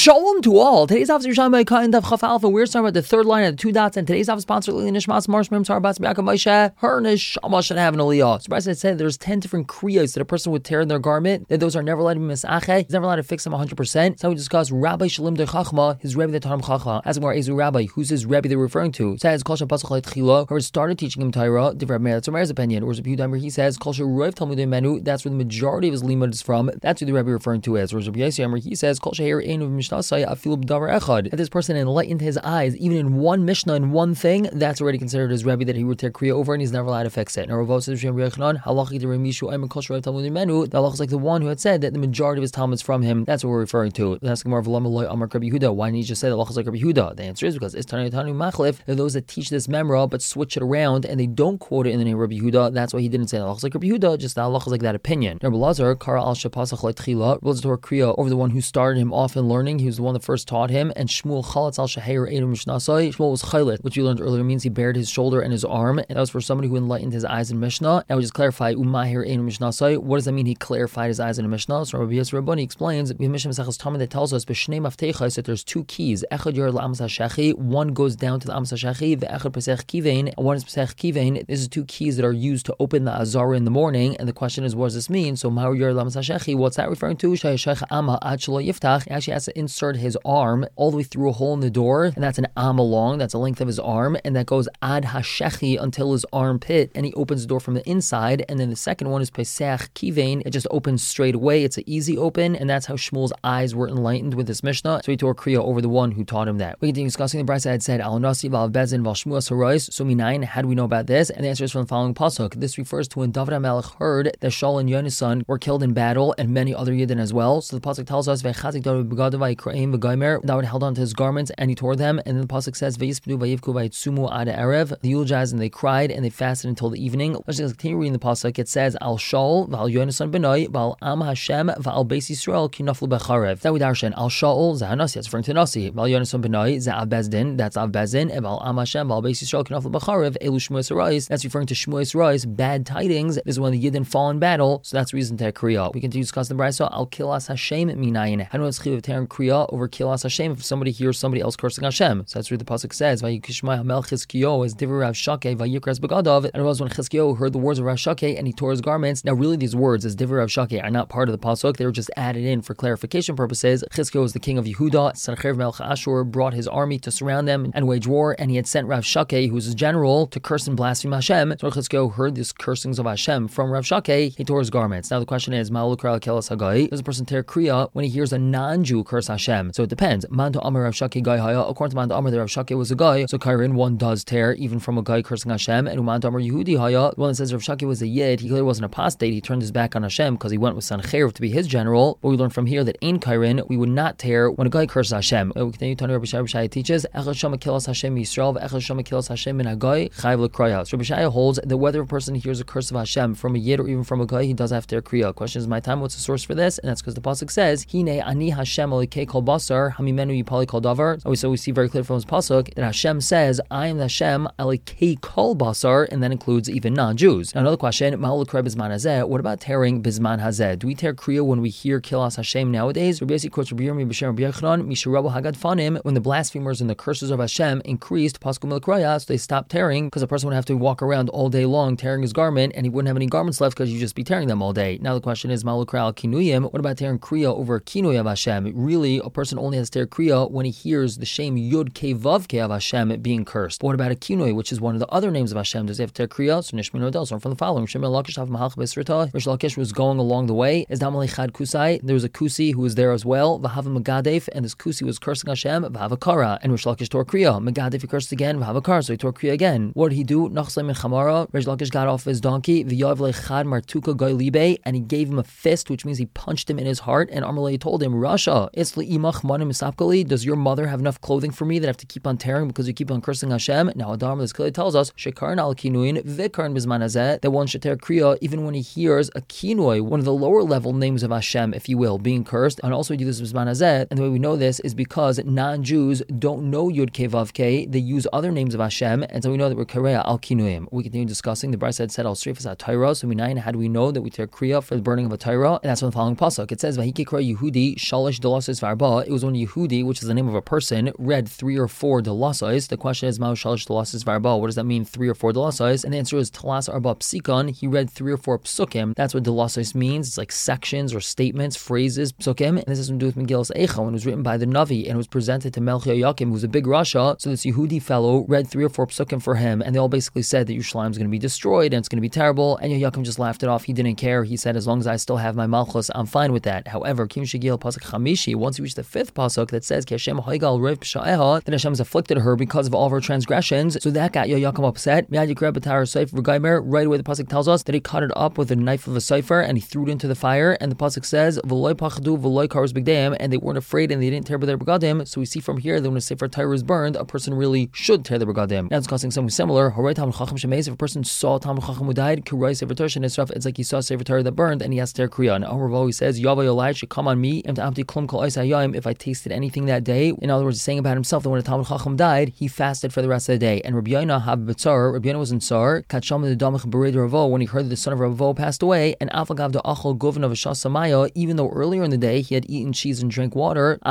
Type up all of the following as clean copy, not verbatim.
Shalom to all. Today's Avos Yerushalayim Kain Daf Chaf Alpha. We're starting with the third line of the 2 dots, and today's Avos sponsor Lili Nishmas Marshmim Sarbatz Biakam Moshe. Her neshama should have an aliyah. So Brisa said there's 10 different kriyos that a person would tear in their garment. That those are never allowed to be misache. He's never allowed to fix them 100%. So we discuss Rabbi Shalim de Chachma, his Rebbe that taught him Chachma. Asking more Ezu Rabbi, who's his Rebbe they're referring to? Says Kol Shapasach Leitchila, who started teaching him Torah. Different Meir. That's Meir's opinion. Whereas Rabbi Yehuda, he says Kol Sharoiv Talmudei Menu. That's where the majority of his limud is from. That's who the Rebbe referring to as. Whereas Rabbi Yossi, he says Kol Sheher Ein of Mishnasai Afil B'Davar Echad. That this person enlightened his eyes even in one Mishnah in one thing. That's already considered his Rebbe that he would tear kriya over, and he's never allowed to fix it. Now Rav says halachi to Remishu Ayman Kol Sharoiv Talmudei Menu. The halacha is like the one who had said that the majority of his Talmud is from him. That's what we're referring to. That's more of Lamaloi Amar Rabbi Yehuda. Why didn't he just say the halacha is like Rabbi Yehuda? The answer is because it's Tanu Machlif. They're those that teach this memra but switch it around and they don't quote it in the name of Rabbi Yehuda. That's why he didn't say the halacha is like Rabbi Yehuda. Just the halacha is like that opinion. Rabbi Lazar Kara al Shapasach Leitchila. Rabbi Lazar kriya over the one who started him off in learning. He was the one that first taught him. And Shmuel Chalatz al Sheher Edom Mishnasai. Shmuel was chaylet, which you learned earlier means he bared his shoulder and his arm. And that was for somebody who enlightened his eyes in Mishnah. Now we just clarify Umahir Edom Mishnasai. What does that mean? He clarified his eyes in a Mishnah. So Rabbi Yossi Rabbani explains we have Mishnah Masechus Talmud that tells us B'shnei Mafteichos that there's two keys. Echad yor la'amas hashechi. One goes down to the amas hashechi. Ve'echad pesach kivein. And one is pesach kivein. This is two keys that are used to open the azara in the morning. And the question is, what does this mean? So ma'or yor la'amas hashechi. What's that referring to? Shayashach amma ad shelo yiftach. He actually has to insert his arm all the way through a hole in the door, and that's an amma long. That's the length of his arm, and that goes ad hashechi until his armpit, and he opens the door from the inside. And then the second one is pesach kivein. It just opens straight away. It's an easy open, and that's how Shmuel's eyes were enlightened with this Mishnah. So he tore kriya over the one who taught him that. We continue discussing the Brisa had said al nasi val bezin val shmuas harois. So minayin, how do we know about this? And the answer is from the following pasuk. This refers to when David HaMelech heard that Shaul and Yonasan were killed in battle, and many other Yidden as well. So the pasuk tells us vechazik David b'gadav v'yikraim v'gaimer. David held onto his garments and he tore them. And then the pasuk says veyispdu v'yivku v'yitzumu ad erev. They eulogized and they cried and they fasted until the evening. Let's just continue reading the pasuk. It says al Shaul v'al Yonasan b'nai v'al am Hashem v'al beis Yisrael ki naflu b'charev. That we darshan al Shaul zahanasi. That's referring to Nasi. V'al Yonasan b'nai za'av bezdin. That's av bezdin. And v'al am Hashem v'al beis Yisrael ki naflu b'charev elu shmuas harais. That's referring to shmuas harais, bad tidings. This is when the Yidden fall in battle. So that's reason to kriya. We continue discussing the Brisa al kilas Hashem minayin. How do we chiv of tearing kriya over kilas Hashem if somebody hears somebody else cursing Hashem? So that's what the pasuk says. Vayikishmai Hamel Chizkiyo as divrei Rav Shakeh vayikras begadav. And it was when Chizkiyo heard the words of Rav Shakeh and he tore his garments. Now really these words as divrei Rav Shakeh are not part of the pasuk. They were just added in for clarification purposes. Chizkiyo was the king of Yehuda. Sanchev Melech Ashur brought his army to surround them and wage war, and he had sent Rav Shakeh, who was his general, to curse and blaspheme Hashem. So Chizkiyo heard these cursings of Hashem from Rav Shakeh. He tore his garments. Now the question is, Ma'alukra Kelas Hagai. Does a person tear kriya when he hears a non-Jew curse Hashem? So it depends. Manto Amar Rav Shakeh Gai Haya. According to Manto Amar, the Rav Shakeh was a guy. So Kairin, one does tear even from a guy cursing Hashem. And Manto Amar Yehudi Haya, the one that says Rav Shakeh was a Yid, he clearly wasn't apostate. He turned his back on Hashem because he went with Sanchev to be his general. But we learn from here that in Kairin, we would not tear when a guy curses Hashem. We continue to Rabbi Shai teaches Echad Shama Kilas Hashem Yisrael Echad Shama Kilas Hashem Min Hagai Chayv L'Kraya. So Rabbi Shai holds that whether a person hears a curse of Hashem from a Yid or even from a guy, he does have to tear kriya. Question is my time. What's the source for this? And that's because the pasuk says Hine Ani Hashem Elikei Kol Basar Hamimenu Yipali Kol Davar. So we see very clear from his pasuk that Hashem says I am the Hashem Elikei Kol Basar, and that includes even non-Jews. Now another question: Ma'ol L'Kraya Bizman Hazeh. What about tearing Bizman Hazeh? Do we tear kriya when we hear Kilas Hashem nowadays? Rabbi Yossi quotes Rabbi Yirmiyah B'Shem Rabbi Yochanan Misharabu Hagad Fanim, when the blasphemers and the curses of Hashem increased Paskum L'Kraya, so they stopped tearing because a person would have to walk around all day long tearing his garment, and he wouldn't have any garments left because you'd just be tearing them all day. Now the question is Ma'ol L'Kraya Al Kinuyim. What about tearing kriya over a kinuy of Hashem? Really, a person only has to tear kriya when he hears the shame Yud Kei Vav Kei of Hashem being cursed. But what about a kinuy, which is one of the other names of Hashem? Does he have to tear kriya? So Nishmin Odel, so from the following: Shimon Lakish Hav Mahalch B'Srita. Rish Lakish was going along the way. Is Damalei Chad Kusai. There was a kusi who was there as well. V'Hav Megadef, and this kusi was cursing Hashem. V'Hav Kara, and Rish Lakish tore kriya. Megadef he cursed again. V'Hav Kara, so he tore kriya again. What did he do? Nachsem Min Chamara. Rish Lakish got off his donkey. V'Yav Lechad Martuka Goy Libe, and he gave him a fist, which means he punched him in his heart. And Amalei told him, Rasha, Isli Imach Manim Misapkali. Does your mother have enough clothing for me that I have to keep on tearing because you keep on cursing Hashem? Now Adam this clearly tells us Shekarn al Kinuin Vikarn Bizman Hazeh, that one should tear kriya even when he hears a kinui, one of the lower level names of Hashem, if you will, being cursed. And also we do this Bizman Hazeh, and the way we know this is because non-Jews don't know Yud Kei Vav Kei, they use other names of Hashem, and so we know that we're Kareya al Kinuim. We continue discussing the Brisa said al Srifas at Torah. So minayin, how do we know that we tear kriya for the burning of a Torah? And that's from the following pasuk. It says Vahikikra Yehudi Shalish Dolosis Varba. It was when Yehudi, which is the name of a person, read 3 or 4 delasais. The question is, Mao Shalish delasais Varba. What does that mean, 3 or 4 delasais? And the answer is Talas Arba Psikon. He read 3 or 4 psukim. That's what delasais means. It's like sections or statements, phrases, psukim. And this has to do with Megillas Eicha, when it was written by the Navi and it was presented to Melchi Yakim, who was a big Rasha. So this Yehudi fellow read 3 or 4 psukim for him, and they all basically said that Yerushalayim is going to be destroyed and it's going to be terrible. And Yakim just laughed it off. He didn't care. He said, as long as I still have my Malchus, I'm fine with that. However, Kim Shigil Pasuk Chamishi, once he reached the 5th pasuk that says, Ki Hashem haigal rev b'sha'eha, that Hashem has afflicted her because of all of her transgressions. So that got Yakim upset. Right away the pasuk tells us that he cut it up with a knife of a cipher and he threw it into the fire. And the pasuk says, V'loy pachadu v'loy karos b'gdeim, and they weren't afraid and they didn't tear their begadim. So we see from here that when a Sefer Torah is burned, a person really should tear their begadim. Now it's causing something similar. If a person saw Talmud Chacham who died, it's like he saw Sefer Torah that burned and he has to tear kriya. And Amar always says, Yava Yolai should come on me if I tasted anything that day. In other words, he's saying about himself that when a Talmud Chacham died, he fasted for the rest of the day. And Rabbi Yoina was in Tsar, when he heard that the son of Ravo passed away, and even though earlier in the day he had eaten cheese and drank water,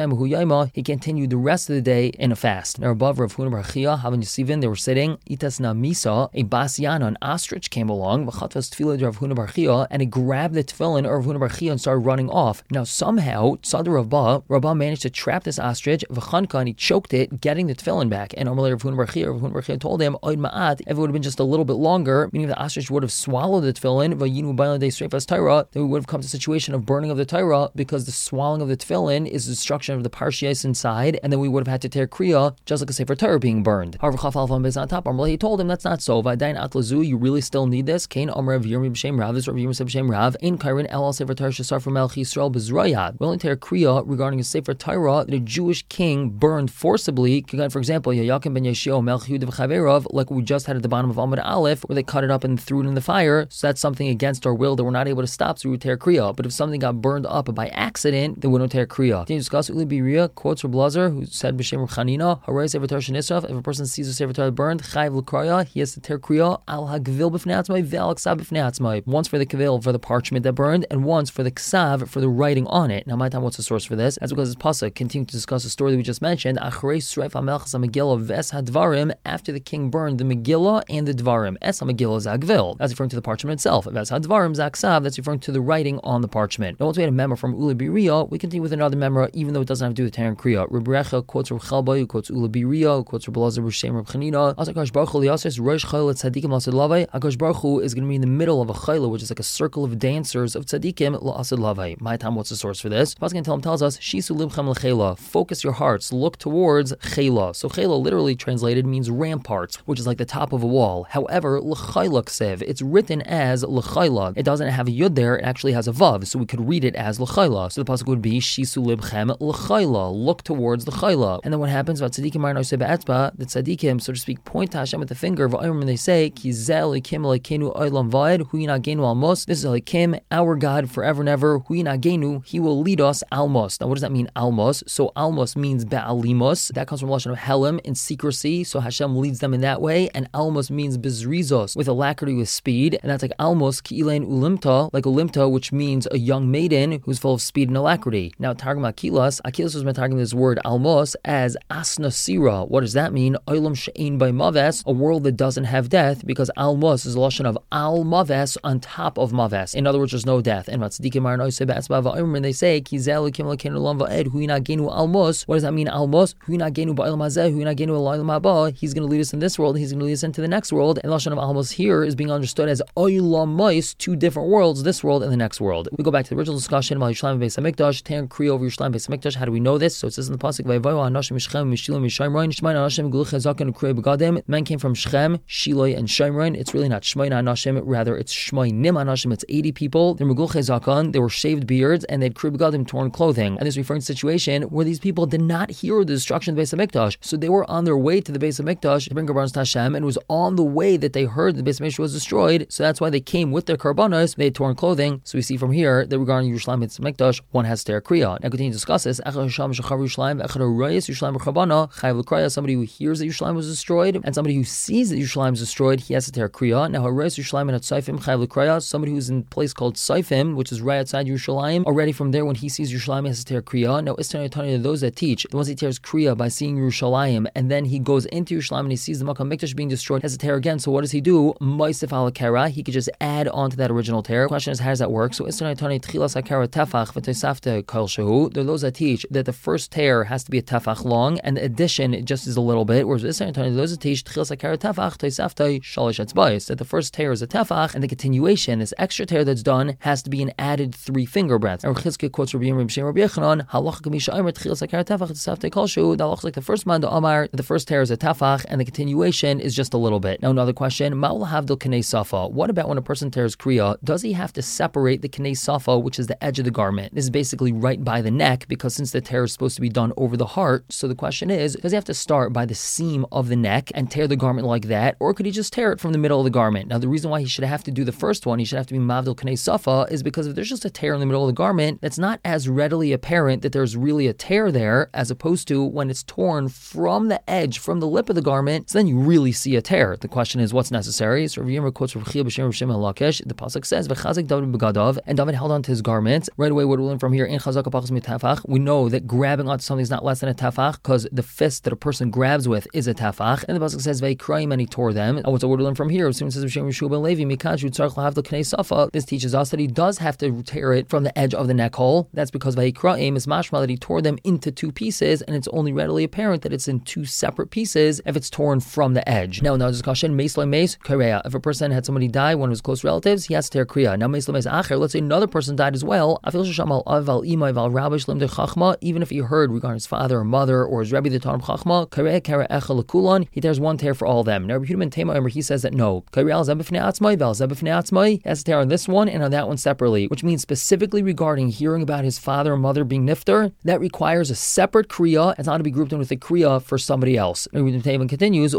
he continued the rest of the day in a fast. Now above Rav Huna bar Chia, Havan Yosivin, they were sitting, Itas na Misa, a Basiana, an ostrich came along, Rav Huna bar Chia, and he grabbed the tefillin of Rav Huna bar Chia and started running off. Now somehow, Tzadar Rabba managed to trap this ostrich, V'chanka, and he choked it, getting the tefillin back. And Amalei Rav Huna bar Chia told him, Oid ma'at, if it would have been just a little bit longer, meaning the ostrich would have swallowed the tefillin, Vayinu b'ayla de streifas Torah, then we would have come to a situation of burning of the Torah, because the swallowing of the tefillin is the destruction of the parshias inside, and then we would have had to tear kriya, just like a Sefer Torah being burned. However, on top, he told him that's not so. V'adayin atlazu, you really still need this. Kain Omer of Yirmi b'shem Rav, this Rav Yirmi b'shem Rav, in Kairin El Sefer Torah Shasar from Melech Yisrael b'Zrayat. We only tear kriya regarding a Sefer Torah that a Jewish king burned forcibly. For example, Yakim ben Yeshio Melech Yehuda v'Chaverav, like we just had at the bottom of Amud Aleph, where they cut it up and threw it in the fire. So that's something against our will that we're not able to stop, so we would tear kriya. But if something got burned up by accident, then we don't tear kriya. Can you discuss Uli Biriya quotes Reb Lazar, who said b'shem Reb Chanina, Haray Sefer Torah shenisraf, if a person sees a Sefer Torah burned, chayv l'kraya, he has to tear kriya al hagvil b'fnei atzmai ve'al ksav b'fnei atzmai. Once for the kavil, for the parchment that burned, and once for the ksav, for the writing on it. Now, my time, what's the source for this? That's because this pasuk continues to discuss the story that we just mentioned. Achrei sreif hamelchas Megillah ves hadvarim, after the king burned the Megillah and the dvarim. Es Megillah is agvil. That's referring to the parchment itself. Ves hadvarim zaksav, that's referring to the writing on the parchment. Now, once we had a memra from Ula Biriya, we continue with another memra, even though it doesn't have to do with tearing kriya. Reb Recha quotes Reb Chalbai, who quotes Ula Biriya, who quotes Reb Lazar b'shem Reb Chanina. Akash Baruch Hu liyases rosh chayla tzadikim l'asad lavai. Akash Baruch Hu is going to be in the middle of a chayla, which is like a circle of dancers of tzadikim l'asad lavai. My time, what's the source for this? Pasuk tells us, Shisu libchem l'chayla, focus your hearts, look towards chayla. So chayla literally translated means ramparts, which is like the top of a wall. However, l'chayla ksev, it's written as l'chayla. It doesn't have a yud there, it actually has a vav, so we could read it as l'chayla. So the pasuk would be Shisu libchem l'chayla, look towards the chayla. And then what happens about tzadikim are no be'etzba, the tzadikim, so to speak, point to Hashem with the finger, and they say, Ki zel ekim lekenu olam vaed, hu yinagenu almos. This is Elokim, our God forever and ever, hu yinagenu, he will lead us almos. Now what does that mean, almos? So almos means be'alimos. That comes from lashon of helim, in secrecy, so Hashem leads them in that way. And almos means bezrizos, with alacrity, with speed. And that's like almos ki'ilein ulimta, like ulimta, which means a young maiden who's full of speed and alacrity. Now Targum Akilas was targeting this word almos as asnasira. What does that mean? Olam she'ein by maves, a world that doesn't have death, because almos is a lashon of al maves, on top of maves. In other words, there's no death. And when they say almos, what does that mean, almos? He's going to lead us in this world, he's going to lead us into the next world. And lashon of almos here is being understood as olamais, two different worlds, this world and the next world. We go back to the original discussion about Yerushalayim Beis Hamikdash, tearing kriya over Yerushalayim Beis Hamikdash. How do we know this? So it says in the pasuk, men came from Shechem, Shiloi, and Shimron. It's really not Shmoina Anashim, rather it's Shmoinim Anashim. It's 80 people. They're Megulchei Zakan. They were shaved beards, and they had krib gadim, torn clothing. And this is referring to a situation where these people did not hear the destruction of the Beis Hamikdash. So they were on their way to the Beis Hamikdash to bring karbanos to Hashem, and it was on the way that they heard the Beis Hamikdash was destroyed. So that's why they came with their karbanos. They had torn clothing. So we see from here that regarding Yerushalayim Beis Hamikdash, one has to tear kriya. Now continue to discuss this. Somebody who hears that Yerushalayim was destroyed, and somebody who sees that Yerushalayim is destroyed, he has to tear kriya. Now somebody who's in a place called Saifim, which is right outside Yerushalayim, already from there when he sees Yerushalayim, he has to tear kriya. Now, Istan Tanya, those that teach, once he tears kriya by seeing Yerushalayim, and then he goes into Yerushalayim and he sees the Makkah Mikdash being destroyed, has to tear again. So what does he do? Moisef al kara. He could just add on to that original tear. The question is, how does that work? So Istan Tanya tchilas hakara tefach v'tosafta kol shehu. There are those that teach that the first tear has to be a tefach long, and the addition just is a little bit. Whereas Istan Tanya, those that teach tchilas hakara tefach tosafta shalish etzbais, that the first tear is a tefach, and the continuation, this extra tear that's done, has to be an added 3 finger breadths. And Chizkiah quotes Rabbi Yechanan, halacha kamisha omer tchilas hakara tefach tosafta kol shehu. The halacha like the first man, the Amar, the first tear is a tefach, and the continuation is just a little bit. Now another question, ma'ul havdil k'nei safa. What about when a person tears kriya? Does he have to separate the k'nei safa, which is the edge of the garment? This is basically right by the neck, because since the tear is supposed to be done over the heart, so the question is, does he have to start by the seam of the neck and tear the garment like that, or could he just tear it from the middle of the garment? Now the reason why he should have to do the first one, he should have to be mavdil k'nei safa, is because if there's just a tear in the middle of the garment, that's not as readily apparent that there's really a tear there, as opposed to when it's torn from the edge, from the lip of the garment, so then you really see a tear. The question is, what's necessary? So Rav Yirmiyah quotes Rav Chiya b'shem Rav Shimon Lakish. The pasuk says, "V'chazik David b'gadav," and David held on to his garments. Right away, what do we learn from here? In chazaka pachas mitafach. We know that grabbing onto something is not less than a tefach, because the fist that a person grabs with is a tefach. And the pasuk says, "Vaykrayim," and he tore them. And what's the word we learn from here? As soon as it says Rav Shimon ben Levi, "Mikach utzarich lahavdil k'nei safa," this teaches us that he does have to tear it from the edge of the neck hole. That's because Vaykrayim is mashma that he tore them into 2 pieces, and it's only readily apparent that it's in 2 separate pieces if it's torn from the edge. Now, another discussion, meis lo meis, kareya. If a person had somebody die, one of his close relatives, he has to tear kriya. Now, meis lo meis acher, let's say another person died as well. Afil shesham al av al imay val rabish lim de chachma, even if he heard regarding his father or mother or his rebbe the Tanam chachma, kareya kare echa lekulon, he tears one tear for all of them. Now, Rabbi Yehuda ben Tema, he says that no, kareya al zebefnei atzmai val zebefnei atzmai, he has to tear on this one and on that one separately, which means specifically regarding hearing about his father or mother being nifter, that requires a separate kriya. It's not to be grouped in with a kriya for somebody else. Rabbi Yehuda ben Tema continues,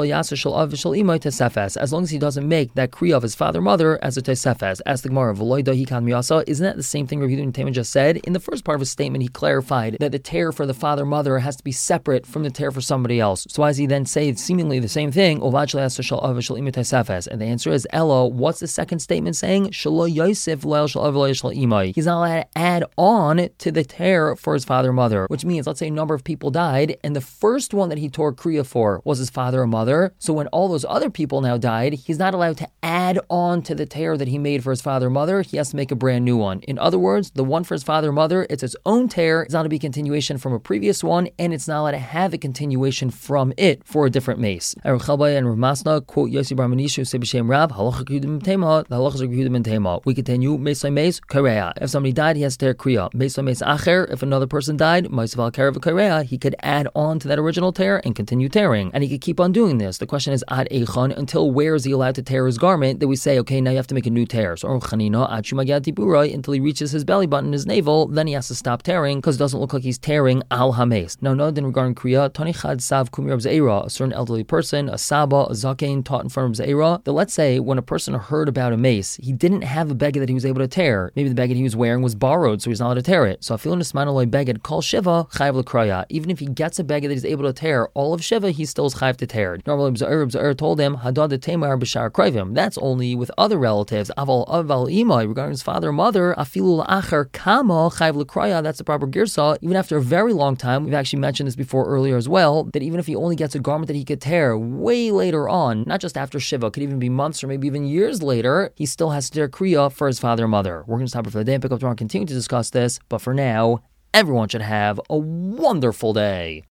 as long as he doesn't make that kriya of his father mother as a tesefes. Ask the Gemara, isn't that the same thing Rabbi Yehuda ben Tema just said? In the first part of his statement, he clarified that the tear for the father mother has to be separate from the tear for somebody else. So why does he then say seemingly the same thing? And the answer is, Ella, what's the second statement saying? He's not allowed to add on to the tear for his father mother, which means, let's say a number of people died, and the first one that he tore kriya for was his father or mother. So when all those other people now died, he's not allowed to add on to the tear that he made for his father or mother. He has to make a brand new one. In other words, the one for his father or mother, it's its own tear. It's not to be a continuation from a previous one, and it's not allowed to have a continuation from it for a different mace. Rav Chalbai and Rav Masna quote Yossi Bar Manishu say b'shem Rav, halacha k'yudim tema, the halacha k'yudim tema. We continue, meis lo meis, kareya. If somebody died, he has to tear kriya. Meis lo meis acher, if another person died, meis val karev kareya, he could add on to that original tear and continue tearing. And he could keep on doing this. The question is, ad eichon, until where is he allowed to tear his garment, that we say, okay, now you have to make a new tear. So, until he reaches his belly button, his navel, then he has to stop tearing, because it doesn't look like he's tearing al hames. Now, another thing regarding kriya, Tani chad sav kumir of zeira, a certain elderly person, a saba, a zakein, taught in front of zeira, that let's say when a person heard about a mace, he didn't have a beged that he was able to tear. Maybe the beged he was wearing was borrowed, so he's not allowed to tear it. So, afil nismanaloi beged kol shiva, chayv l'kraya. Even if he gets a beged that he's able to tear all of shiva, he still is chayv to tear. Normally, B'Za'ir told him, hadad temar b'shar krayvim. That's only with other relatives. Aval imay, regarding his father or mother, afilu la'acher kama chayv l'kraya. That's the proper girsa. Even after a very long time, we've actually mentioned this before earlier as well, that even if he only gets a garment that he could tear way later on, not just after Shiva, could even be months or maybe even years later, he still has to tear kriya for his father or mother. We're going to stop it for the day and pick up tomorrow and continue to discuss this, but for now, everyone should have a wonderful day.